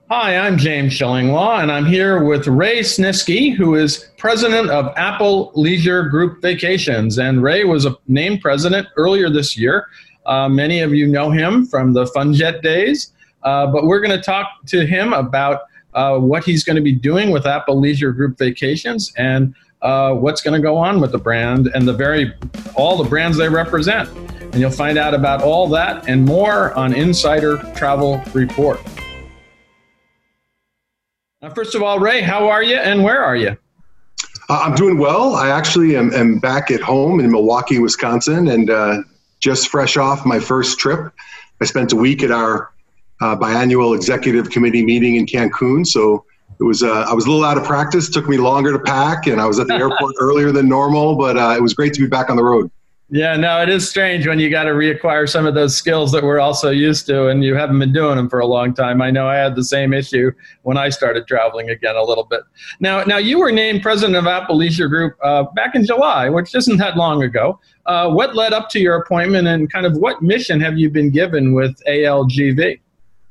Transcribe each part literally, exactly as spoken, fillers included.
Hi, I'm James Shillinglaw, and I'm here with Ray Sniski, who is president of Apple Leisure Group Vacations. And Ray was a named president earlier this year. Uh, many of you know him from the FunJet days, uh, but we're going to talk to him about uh, what he's going to be doing with Apple Leisure Group Vacations and uh, what's going to go on with the brand and the very all the brands they represent. And you'll find out about all that and more on Insider Travel Report. Uh, first of all, Ray, how are you and where are you? Uh, I'm doing well. I actually am, am back at home in Milwaukee, Wisconsin, and uh, just fresh off my first trip. I spent a week at our uh, biannual executive committee meeting in Cancun, so it was uh, I was a little out of practice. It took me longer to pack, and I was at the airport earlier than normal, but uh, it was great to be back on the road. Yeah, no, it is strange when you got to reacquire some of those skills that we're also used to, and you haven't been doing them for a long time. I know I had the same issue when I started traveling again a little bit. Now, now you were named president of Apple Leisure Group uh, back in July, which isn't that long ago. Uh, what led up to your appointment, and kind of what mission have you been given with A L G V?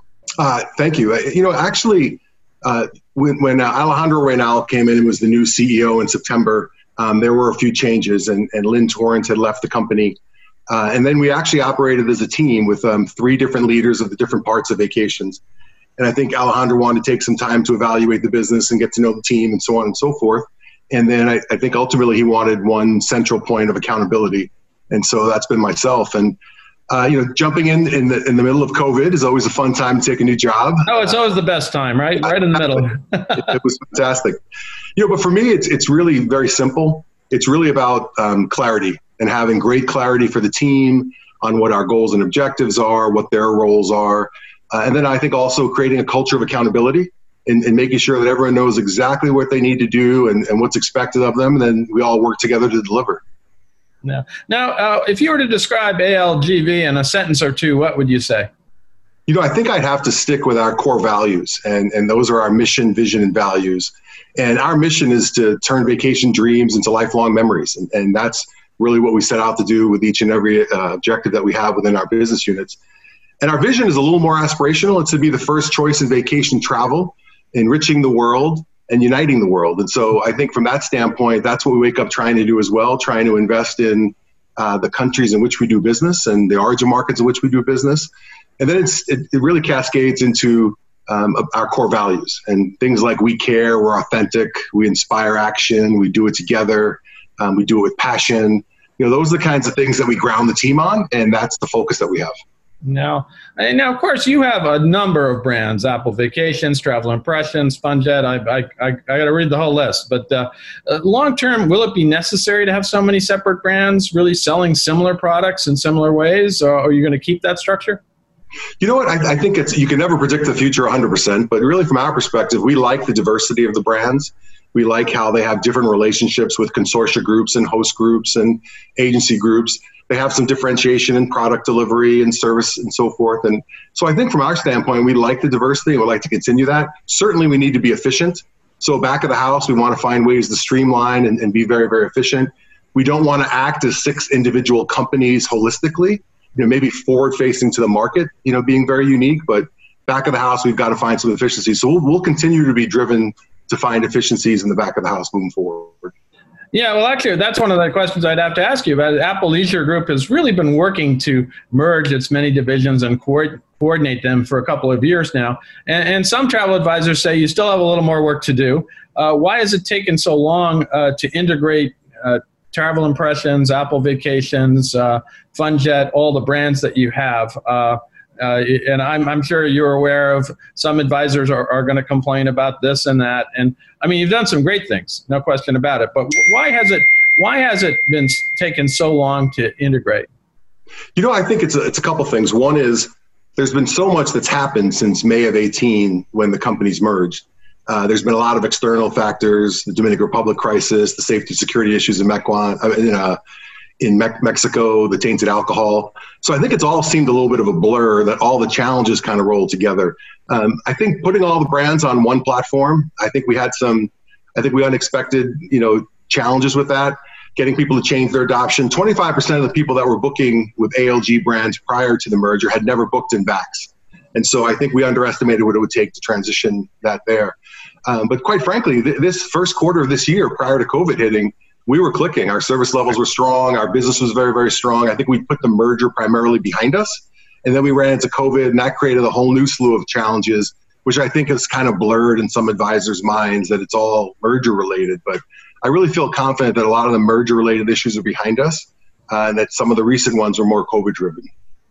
Uh, thank you. You know, actually, uh, when, when uh, Alejandro Reynal came in and was the new C E O in September, Um, there were a few changes, and, and Lynn Torrance had left the company. Uh, and then we actually operated as a team with um, three different leaders of the different parts of vacations. And I think Alejandro wanted to take some time to evaluate the business and get to know the team and so on and so forth. And then I, I think ultimately he wanted one central point of accountability. And so that's been myself. And uh, you know, jumping in in the, in the middle of COVID is always a fun time to take a new job. Oh, it's always the best time, right? Right in the middle. it, it was fantastic. You know, but for me, it's it's really very simple. It's really about um, clarity and having great clarity for the team on what our goals and objectives are, what their roles are. Uh, and then I think also creating a culture of accountability and, and making sure that everyone knows exactly what they need to do and, and what's expected of them. And then we all work together to deliver. Now, now uh, if you were to describe A L G V in a sentence or two, what would you say? You know, I think I'd have to stick with our core values, and, and those are our mission, vision, and values. And our mission is to turn vacation dreams into lifelong memories. And, and that's really what we set out to do with each and every uh, objective that we have within our business units. And our vision is a little more aspirational. It's to be the first choice in vacation travel, enriching the world and uniting the world. And so I think from that standpoint, that's what we wake up trying to do as well, trying to invest in uh, the countries in which we do business and the origin markets in which we do business. And then it's, it, it really cascades into um, our core values and things like we care, we're authentic, we inspire action, we do it together, um, we do it with passion. You know, those are the kinds of things that we ground the team on, and that's the focus that we have. Now, and now, of course, you have a number of brands: Apple Vacations, Travel Impressions, FunJet. I, I, I, I got to read the whole list. But uh, uh, long term, will it be necessary to have so many separate brands, really selling similar products in similar ways, or are you going to keep that structure? You know what? I, I think it's you can never predict the future one hundred percent, but really, from our perspective, we like the diversity of the brands. We like how they have different relationships with consortia groups and host groups and agency groups. They have some differentiation in product delivery and service and so forth. And so I think from our standpoint, we like the diversity and we'd like to continue that. Certainly we need to be efficient. So back of the house, we want to find ways to streamline and, and be very, very efficient. We don't want to act as six individual companies holistically, you know, maybe forward facing to the market, you know, being very unique, but back of the house, we've got to find some efficiency. So we'll, we'll continue to be driven to find efficiencies in the back of the house moving forward. Yeah, well, actually, that's one of the questions I'd have to ask you about. Apple Leisure Group has really been working to merge its many divisions and co- coordinate them for a couple of years now. And, and some travel advisors say you still have a little more work to do. Uh, why has it taken so long uh, to integrate uh, Travel Impressions, Apple Vacations, uh, FunJet, all the brands that you have? Uh, Uh, and I'm, I'm sure you're aware of some advisors are, are going to complain about this and that. And I mean, you've done some great things, no question about it. But why has it why has it been taken so long to integrate? You know, I think it's a, it's a couple things. One is there's been so much that's happened since May of eighteen when the companies merged. Uh, there's been a lot of external factors, the Dominican Republic crisis, the safety and security issues in Mequon, uh, in uh, in Me- Mexico, the tainted alcohol. So I think it's all seemed a little bit of a blur, that all the challenges kind of rolled together. Um, I think putting all the brands on one platform, I think we had some, I think we unexpected, you know, challenges with that, getting people to change their adoption. twenty-five percent of the people that were booking with A L G brands prior to the merger had never booked in V A X. And so I think we underestimated what it would take to transition that there. Um, but quite frankly, th- this first quarter of this year, prior to COVID hitting, we were clicking. Our service levels were strong. Our business was very, very strong. I think we put the merger primarily behind us. And then we ran into COVID, and that created a whole new slew of challenges, which I think has kind of blurred in some advisors' minds that it's all merger related. But I really feel confident that a lot of the merger related issues are behind us, uh, and that some of the recent ones were more COVID driven.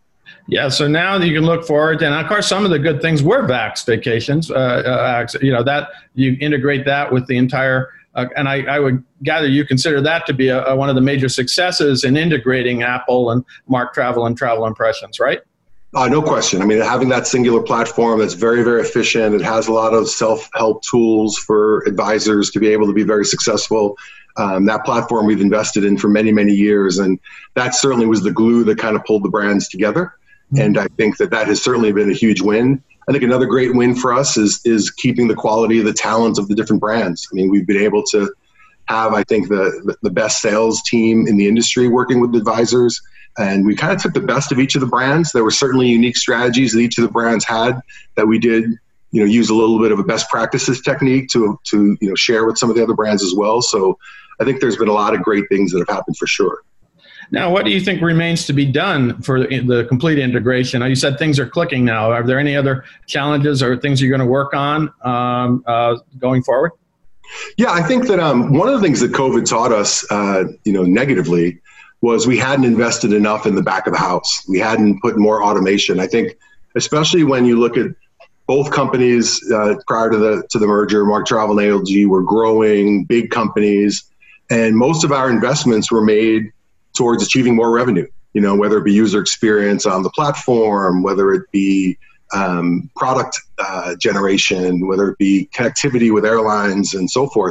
Yeah, so now you can look forward, and of course, some of the good things were Vax Vacations. Uh, uh, you know that you integrate that with the entire, uh, and I, I would gather you consider that to be a, a, one of the major successes in integrating Apple and Mark Travel and Travel Impressions, right? Uh, no question. I mean, having that singular platform that's very, very efficient, it has a lot of self-help tools for advisors to be able to be very successful. Um, that platform we've invested in for many, many years, and that certainly was the glue that kind of pulled the brands together. And I think that that has certainly been a huge win. I think another great win for us is is keeping the quality of the talents of the different brands. I mean, we've been able to have, I think, the the best sales team in the industry working with advisors. And we kind of took the best of each of the brands. There were certainly unique strategies that each of the brands had that we did, you know, use a little bit of a best practices technique to to you know share with some of the other brands as well. So I think there's been a lot of great things that have happened for sure. Now, what do you think remains to be done for the complete integration? You said things are clicking now. Are there any other challenges or things you're going to work on um, uh, going forward? Yeah, I think that um, one of the things that COVID taught us, uh, you know, negatively was we hadn't invested enough in the back of the house. We hadn't put more automation. I think, especially when you look at both companies uh, prior to the to the merger, Mark Travel and A L G were growing, big companies, and most of our investments were made towards achieving more revenue, you know, whether it be user experience on the platform, whether it be um, product uh, generation, whether it be connectivity with airlines and so forth.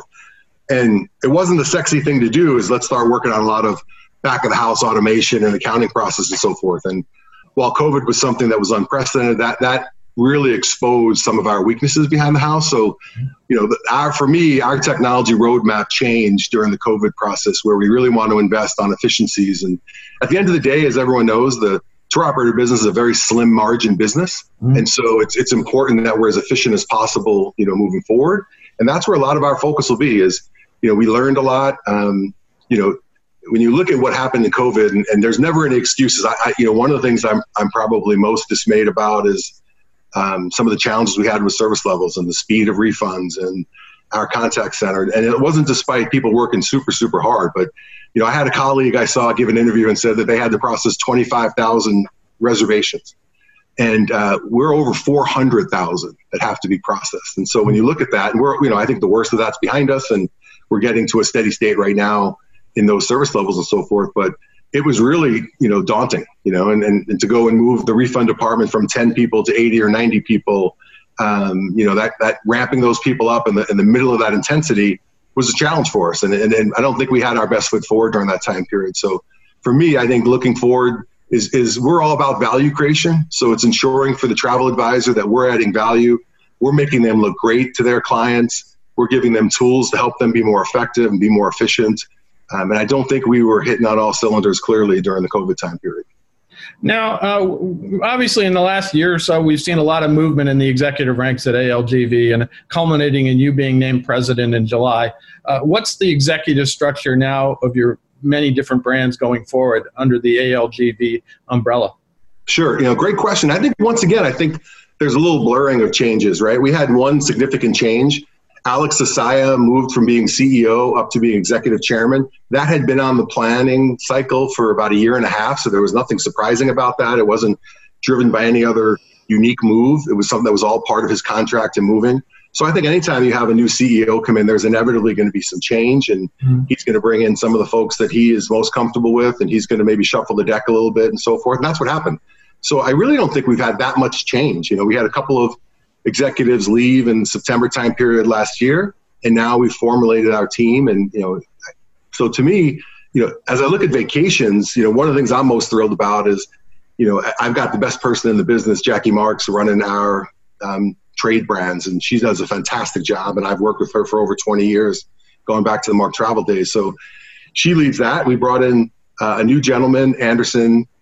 And it wasn't the sexy thing to do is let's start working on a lot of back of the house automation and accounting process and so forth. And while COVID was something that was unprecedented, that that really exposed some of our weaknesses behind the house. So, you know, our, for me, our technology roadmap changed during the COVID process where we really want to invest on efficiencies. And at the end of the day, as everyone knows, the tour operator business is a very slim margin business. Mm-hmm. And so it's it's important that we're as efficient as possible, you know, moving forward. And that's where a lot of our focus will be is, you know, we learned a lot. Um, you know, when you look at what happened in COVID, and, and there's never any excuses. I, I, you know, one of the things I'm I'm probably most dismayed about is Um, some of the challenges we had with service levels and the speed of refunds and our contact center. And it wasn't despite people working super, super hard. But, you know, I had a colleague I saw give an interview and said that they had to process twenty-five thousand reservations. And uh, we're over four hundred thousand that have to be processed. And so when you look at that, and we're, you know, I think the worst of that's behind us and we're getting to a steady state right now in those service levels and so forth. But it was really, you know, daunting, you know, and, and, and to go and move the refund department from ten people to eighty or ninety people, um, you know, that, that ramping those people up in the, in the middle of that intensity was a challenge for us. And, and, and I don't think we had our best foot forward during that time period. So for me, I think looking forward is, is we're all about value creation. So it's ensuring for the travel advisor that we're adding value. We're making them look great to their clients. We're giving them tools to help them be more effective and be more efficient. Um, and I don't think we were hitting on all cylinders clearly during the COVID time period. Now, uh, obviously, in the last year or so, we've seen a lot of movement in the executive ranks at A L G V and culminating in you being named president in July. Uh, what's the executive structure now of your many different brands going forward under the A L G V umbrella? Sure. You know, great question. I think, once again, I think there's a little blurring of changes, right? We had one significant change. Alex Asaya moved from being C E O up to being executive chairman. That had been on the planning cycle for about a year and a half, so there was nothing surprising about that. It wasn't driven by any other unique move. It was something that was all part of his contract and moving. So I think anytime you have a new C E O come in, there's inevitably going to be some change, and mm-hmm. he's going to bring in some of the folks that he is most comfortable with, and he's going to maybe shuffle the deck a little bit and so forth, and that's what happened. So I really don't think we've had that much change. You know, we had a couple of executives leave in the September time period last year, and now we've formulated our team. And, you know, so to me, you know, as I look at vacations, you know, one of the things I'm most thrilled about is, you know, I've got the best person in the business, Jackie Marks, running our um, trade brands, and she does a fantastic job. And I've worked with her for over twenty years, going back to the Mark Travel days. So she leads that. We brought in uh, a new gentleman, Anderson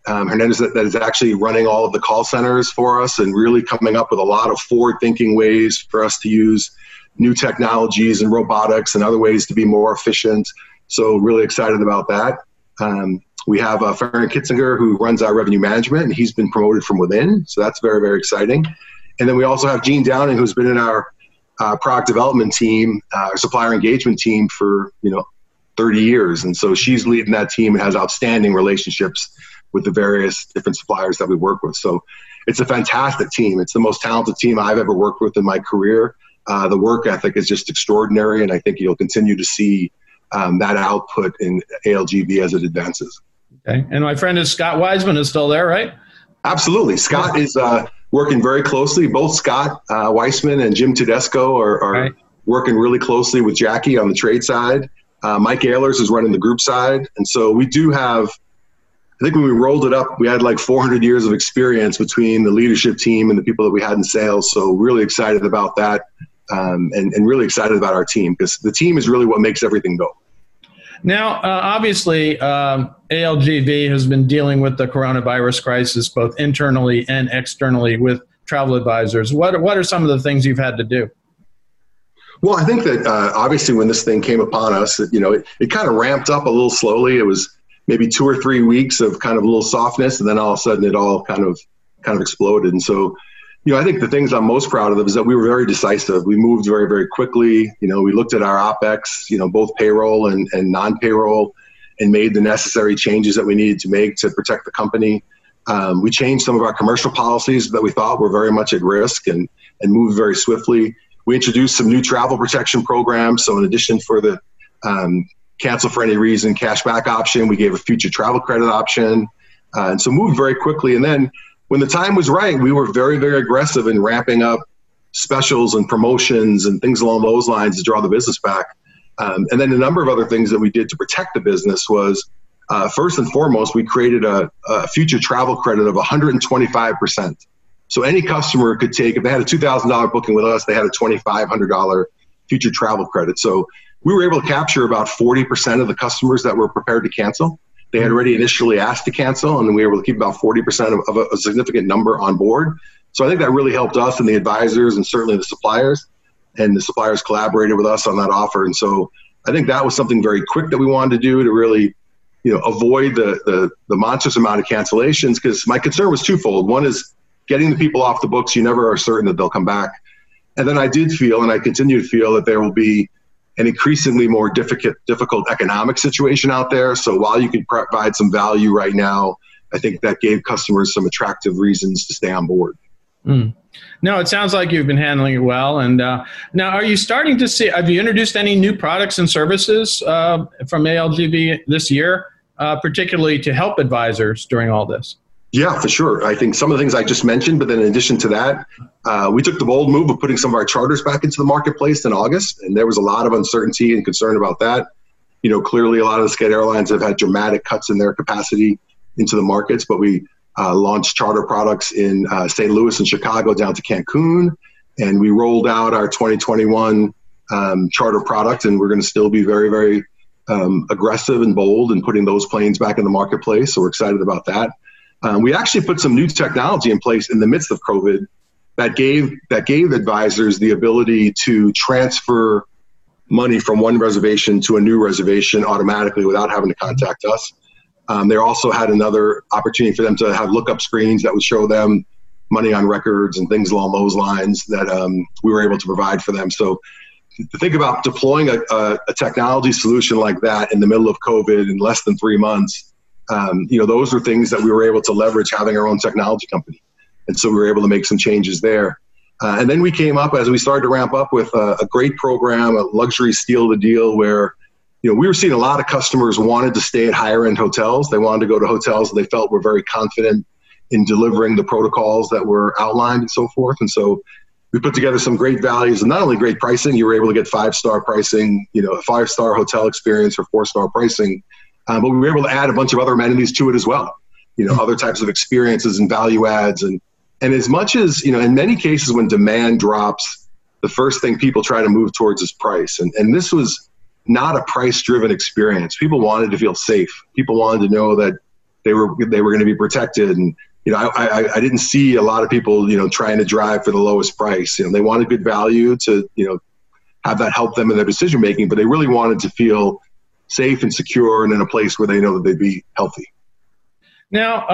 um, Hernandez that, that is actually running all of the call centers for us and really coming up with a lot of forward-thinking ways for us to use new technologies and robotics and other ways to be more efficient. So really excited about that. Um, we have uh, Farron Kitzinger, who runs our revenue management, and he's been promoted from within. So that's very, very exciting. And then we also have Jean Downing, who's been in our uh, product development team, uh, our supplier engagement team for, you know, thirty years. And so she's leading that team and has outstanding relationships with the various different suppliers that we work with. So it's a fantastic team. It's the most talented team I've ever worked with in my career. Uh, the work ethic is just extraordinary, and I think you'll continue to see um, that output in A L G V as it advances. Okay. And my friend is Scott Wiseman is still there, right? Absolutely. Scott is uh, working very closely. Both Scott uh, Weissman and Jim Tedesco are, are right. working really closely with Jackie on the trade side. Uh, Mike Ehlers is running the group side. And so we do have, I think when we rolled it up, we had like four hundred years of experience between the leadership team and the people that we had in sales. So really excited about that um, and, and really excited about our team, because the team is really what makes everything go. Now, uh, obviously, um, A L G V has been dealing with the coronavirus crisis both internally and externally with travel advisors. What, what are some of the things you've had to do? Well, I think that uh, obviously when this thing came upon us, you know, it, it kind of ramped up a little slowly. It was maybe two or three weeks of kind of a little softness, and then all of a sudden it all kind of kind of exploded. And so, you know, I think the things I'm most proud of is that we were very decisive. We moved very, very quickly. You know, we looked at our OpEx, you know, both payroll and, and non-payroll, and made the necessary changes that we needed to make to protect the company. Um, we changed some of our commercial policies that we thought were very much at risk, and, and moved very swiftly. We introduced some new travel protection programs. So in addition for the um, cancel for any reason cashback option, we gave a future travel credit option. Uh, and so moved very quickly. And then when the time was right, we were very, very aggressive in ramping up specials and promotions and things along those lines to draw the business back. Um, and then a number of other things that we did to protect the business was, uh, first and foremost, we created a, a future travel credit of one hundred twenty-five percent. So any customer could take, if they had a two thousand dollars booking with us, they had a twenty-five hundred dollars future travel credit. So we were able to capture about forty percent of the customers that were prepared to cancel. They had already initially asked to cancel, and we were able to keep about forty percent of, of a, a significant number on board. So I think that really helped us and the advisors, and certainly the suppliers, and the suppliers collaborated with us on that offer. And so I think that was something very quick that we wanted to do to really, you know, avoid the, the, the monstrous amount of cancellations, because my concern was twofold. One is getting the people off the books. You never are certain that they'll come back. And then I did feel, and I continue to feel, that there will be an increasingly more difficult, difficult economic situation out there. So while you can provide some value right now, I think that gave customers some attractive reasons to stay on board. Mm. No, it sounds like you've been handling it well. And uh, now, are you starting to see, have you introduced any new products and services uh, from A L G V this year, uh, particularly to help advisors during all this? Yeah, for sure. I think some of the things I just mentioned, but then in addition to that, uh, we took the bold move of putting some of our charters back into the marketplace in August, and there was a lot of uncertainty and concern about that. You know, clearly a lot of the Sched airlines have had dramatic cuts in their capacity into the markets, but we uh, launched charter products in uh, Saint Louis and Chicago down to Cancun, and we rolled out our twenty twenty-one um, charter product, and we're going to still be very, very um, aggressive and bold in putting those planes back in the marketplace, so we're excited about that. Um, we actually put some new technology in place in the midst of COVID that gave that gave advisors the ability to transfer money from one reservation to a new reservation automatically without having to contact us. Um, they also had another opportunity for them to have lookup screens that would show them money on records and things along those lines that um, we were able to provide for them. So to think about deploying a, a, a technology solution like that in the middle of COVID in less than three months, Um, you know, those were things that we were able to leverage having our own technology company. And so we were able to make some changes there. Uh, and then we came up, as we started to ramp up, with a, a great program, a luxury steal the deal, where, you know, we were seeing a lot of customers wanted to stay at higher end hotels. They wanted to go to hotels that they felt were very confident in delivering the protocols that were outlined and so forth. And so we put together some great values, and not only great pricing, you were able to get five-star pricing, you know, a five-star hotel experience for four-star pricing. Um, but we were able to add a bunch of other amenities to it as well, you know, other types of experiences and value adds. And, and as much as, you know, in many cases when demand drops, the first thing people try to move towards is price. And, and this was not a price-driven experience. People wanted to feel safe. People wanted to know that they were they were going to be protected. And you know, I, I I didn't see a lot of people, you know, trying to drive for the lowest price. You know, they wanted good value to, you know, have that help them in their decision making, but they really wanted to feel safe and secure and in a place where they know that they'd be healthy. Now,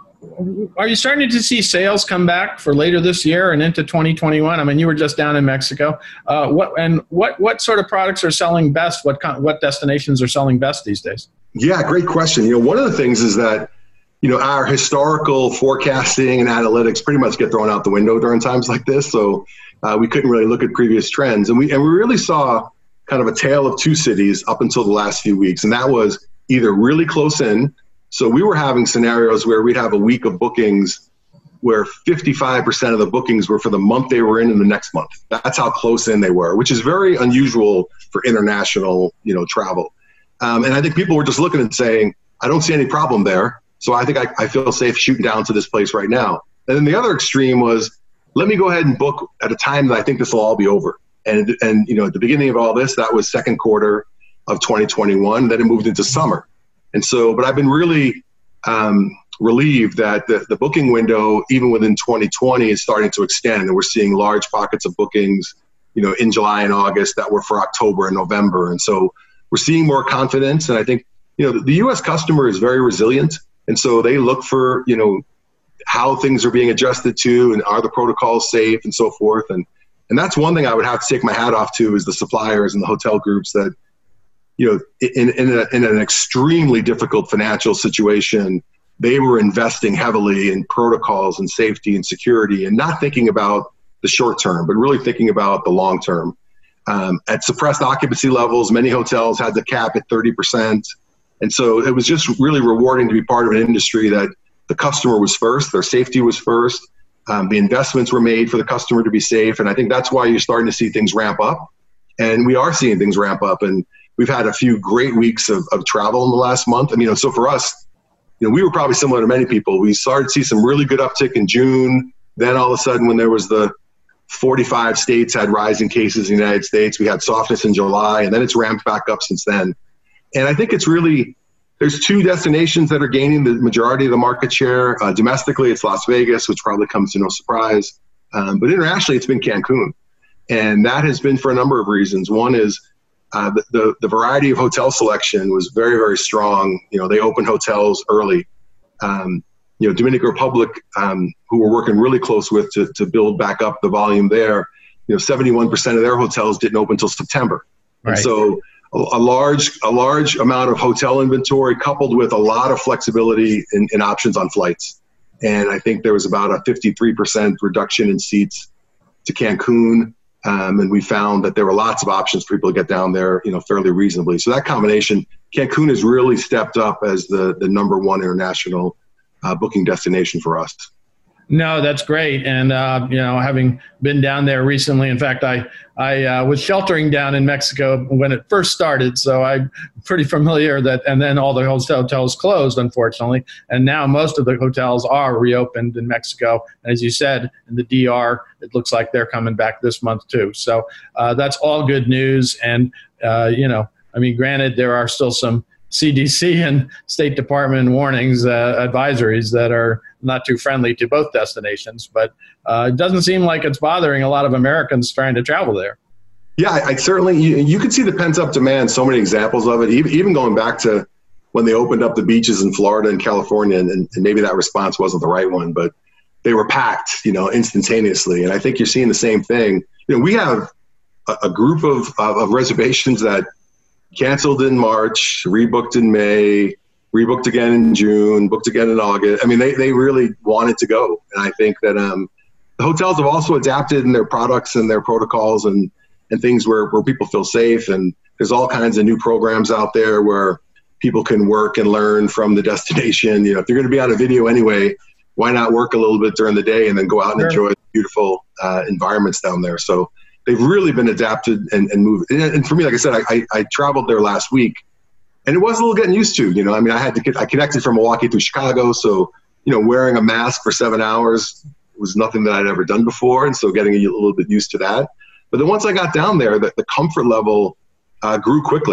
um, are you starting to see sales come back for later this year and into twenty twenty-one? I mean, you were just down in Mexico. Uh, what and what what sort of products are selling best? What kind, what destinations are selling best these days? Yeah, great question. You know, one of the things is that, you know, our historical forecasting and analytics pretty much get thrown out the window during times like this. So uh, we couldn't really look at previous trends, and we and we really saw kind of a tale of two cities up until the last few weeks, and that was either really close in. So we were having scenarios where we'd have a week of bookings where fifty-five percent of the bookings were for the month they were in and the next month. That's how close in they were, which is very unusual for international, you know, travel. Um, and I think people were just looking and saying, I don't see any problem there. So I think I, I feel safe shooting down to this place right now. And then the other extreme was, let me go ahead and book at a time that I think this will all be over. And, and you know, at the beginning of all this, that was second quarter of twenty twenty-one. Then it moved into summer. And so, but I've been really um, relieved that the, the booking window, even within twenty twenty, is starting to extend. And we're seeing large pockets of bookings, you know, in July and August that were for October and November. And so we're seeing more confidence. And I think, you know, the, the U S customer is very resilient. And so they look for, you know, how things are being adjusted to and are the protocols safe and so forth. And and that's one thing I would have to take my hat off to is the suppliers and the hotel groups that, you know, in, in, a, in an extremely difficult financial situation, they were investing heavily in protocols and safety and security and not thinking about the short term, but really thinking about the long term. Um, at suppressed occupancy levels, many hotels had the cap at thirty percent. And so it was just really rewarding to be part of an industry that the customer was first, their safety was first, um, the investments were made for the customer to be safe. And I think that's why you're starting to see things ramp up. And we are seeing things ramp up. And we've had a few great weeks of, of travel in the last month. I mean, so for us, you know, we were probably similar to many people. We started to see some really good uptick in June. Then all of a sudden, when there was the forty-five states had rising cases in the United States, we had softness in July, and then it's ramped back up since then. And I think it's really, there's two destinations that are gaining the majority of the market share. Uh, domestically, it's Las Vegas, which probably comes to no surprise. Um, but internationally, it's been Cancun. And that has been for a number of reasons. One is uh, the, the, the variety of hotel selection was very, very strong. You know, they opened hotels early. Um, you know, Dominican Republic, um, who we're working really close with to, to build back up the volume there, you know, seventy-one percent of their hotels didn't open until September. Right. And so a, a large a large amount of hotel inventory coupled with a lot of flexibility in, in options on flights. And I think there was about a fifty-three percent reduction in seats to Cancun. Um, and we found that there were lots of options for people to get down there, you know, fairly reasonably. So that combination, Cancun has really stepped up as the, the number one international uh, booking destination for us. No, that's great. And, uh, you know, having been down there recently, in fact, I, I uh, was sheltering down in Mexico when it first started. So I'm pretty familiar that, and then all the hotels closed, unfortunately. And now most of the hotels are reopened in Mexico. As you said, in the D R, it looks like they're coming back this month too. So uh, that's all good news. And, uh, you know, I mean, granted, there are still some C D C and State Department warnings, uh, advisories that are not too friendly to both destinations, but uh, it doesn't seem like it's bothering a lot of Americans trying to travel there. Yeah, I, I certainly, you, you can see the pent up demand, so many examples of it, even, even going back to when they opened up the beaches in Florida and California, and, and maybe that response wasn't the right one, but they were packed, you know, instantaneously. And I think you're seeing the same thing. You know, we have a, a group of, of, of reservations that canceled in March, rebooked in May, rebooked again in June, booked again in August. I mean, they, they really wanted to go. And I think that um, the hotels have also adapted in their products and their protocols and, and things where, where people feel safe. And there's all kinds of new programs out there where people can work and learn from the destination. You know, if you're going to be on a video anyway, why not work a little bit during the day and then go out and sure. enjoy beautiful uh, environments down there? So they've really been adapted and, and moved. And for me, like I said, I, I, I traveled there last week. And it was a little getting used to, you know, I mean, I had to get, I connected from Milwaukee through Chicago. So, you know, wearing a mask for seven hours was nothing that I'd ever done before. And so getting a little bit used to that. But then once I got down there, the, the comfort level uh, grew quickly.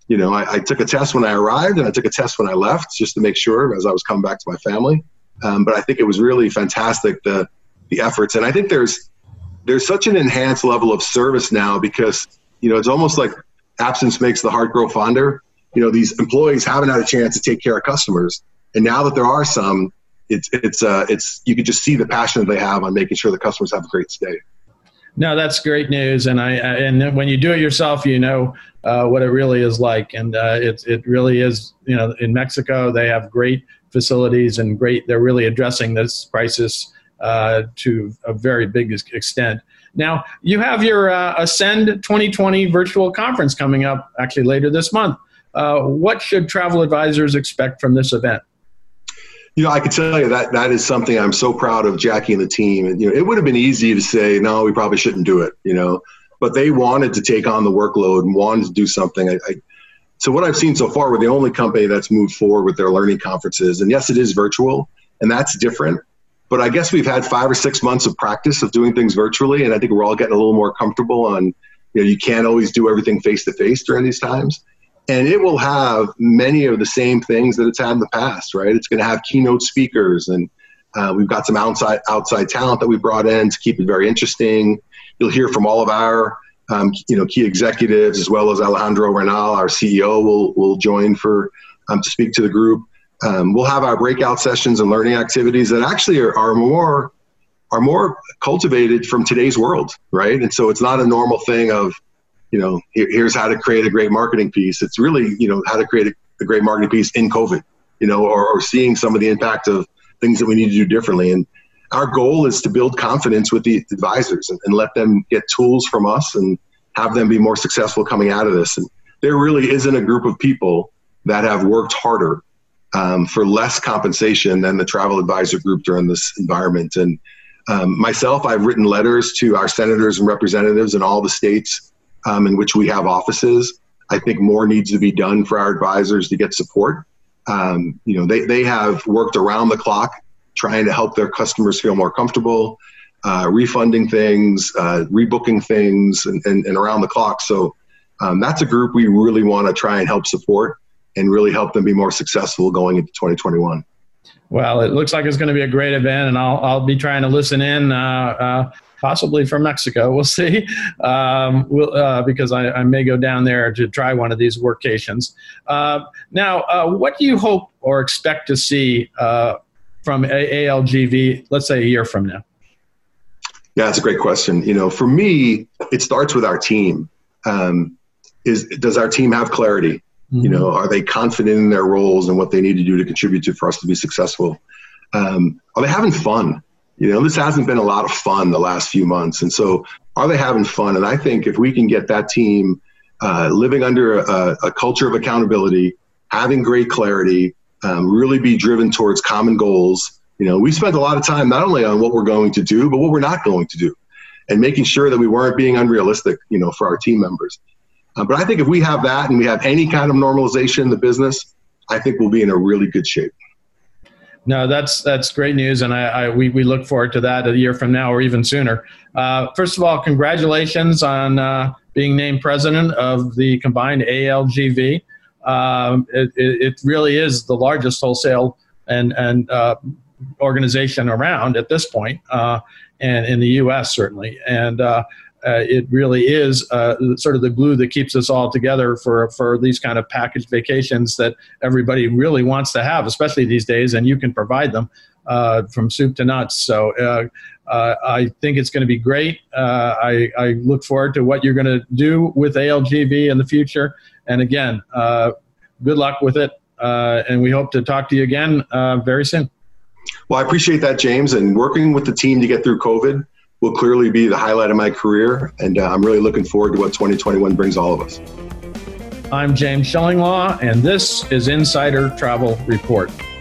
You know, I, I took a test when I arrived and I took a test when I left just to make sure as I was coming back to my family. Um, but I think it was really fantastic, the the efforts. And I think there's there's such an enhanced level of service now because, you know, it's almost like absence makes the heart grow fonder. You know, these employees haven't had a chance to take care of customers. And now that there are some, it's, it's, uh, it's, you can just see the passion that they have on making sure the customers have a great stay. No, that's great news. And I, and when you do it yourself, you know uh, what it really is like. And uh, it, it really is, you know, in Mexico, they have great facilities and great, they're really addressing this crisis uh, to a very big extent. Now, you have your uh, Ascend twenty twenty virtual conference coming up actually later this month. Uh, what should travel advisors expect from this event? You know, I can tell you that that is something I'm so proud of Jackie and the team. And, you know, it would have been easy to say, no, we probably shouldn't do it, you know, but they wanted to take on the workload and wanted to do something. I, I, so what I've seen so far, we're the only company that's moved forward with their learning conferences. And yes, it is virtual, and that's different. But I guess we've had five or six months of practice of doing things virtually. And I think we're all getting a little more comfortable on, you know, you can't always do everything face to face during these times. And it will have many of the same things that it's had in the past, right? It's going to have keynote speakers, and uh, we've got some outside outside talent that we brought in to keep it very interesting. You'll hear from all of our, um, you know, key executives, as well as Alejandro Renal, our C E O, will will join for um, to speak to the group. Um, we'll have our breakout sessions and learning activities that actually are, are more are more cultivated from today's world, right? And so it's not a normal thing of, you know, here, here's how to create a great marketing piece. It's really, you know, how to create a, a great marketing piece in COVID, you know, or, or seeing some of the impact of things that we need to do differently. And our goal is to build confidence with the advisors and, and let them get tools from us and have them be more successful coming out of this. And there really isn't a group of people that have worked harder um, for less compensation than the travel advisor group during this environment. And um, myself, I've written letters to our senators and representatives in all the states Um, in which we have offices. I think more needs to be done for our advisors to get support. Um, you know, they, they have worked around the clock trying to help their customers feel more comfortable, uh, refunding things, uh, rebooking things, and, and, and around the clock. So um, that's a group we really want to try and help support and really help them be more successful going into twenty twenty-one. Well, it looks like it's going to be a great event, and I'll, I'll be trying to listen in. Uh, uh, Possibly from Mexico, we'll see, um, we'll, uh, because I, I may go down there to try one of these workations. Uh, now, uh, what do you hope or expect to see uh, from A L G V, let's say a year from now? Yeah, that's a great question. You know, for me, it starts with our team. Um, is does our team have clarity? Mm-hmm. You know, are they confident in their roles and what they need to do to contribute to for us to be successful? Um, are they having fun? You know, this hasn't been a lot of fun the last few months. And so are they having fun? And I think if we can get that team uh, living under a, a culture of accountability, having great clarity, um, really be driven towards common goals. You know, we spent a lot of time not only on what we're going to do, but what we're not going to do, and making sure that we weren't being unrealistic, you know, for our team members. Uh, but I think if we have that and we have any kind of normalization in the business, I think we'll be in a really good shape. No, that's that's great news, and I, I we we look forward to that a year from now or even sooner. Uh, first of all, congratulations on uh, being named president of the combined A L G V. Um, it, it really is the largest wholesale and and uh, organization around at this point, uh, and in the U S certainly. And uh, uh, it really is uh, sort of the glue that keeps us all together for, for these kind of packaged vacations that everybody really wants to have, especially these days, and you can provide them uh, from soup to nuts. So uh, uh, I think it's going to be great. Uh, I, I look forward to what you're going to do with A L G V in the future. And again, uh, good luck with it. Uh, and we hope to talk to you again uh, very soon. Well, I appreciate that, James. And working with the team to get through COVID will clearly be the highlight of my career. And uh, I'm really looking forward to what twenty twenty-one brings all of us. I'm James Shillinglaw, and this is Insider Travel Report.